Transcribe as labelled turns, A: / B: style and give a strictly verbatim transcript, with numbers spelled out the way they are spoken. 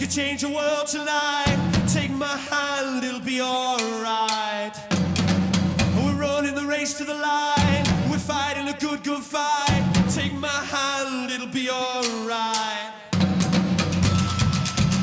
A: could change the world tonight. Take my hand, it'll be alright. We're running the race to the line. We're fighting a good, good fight.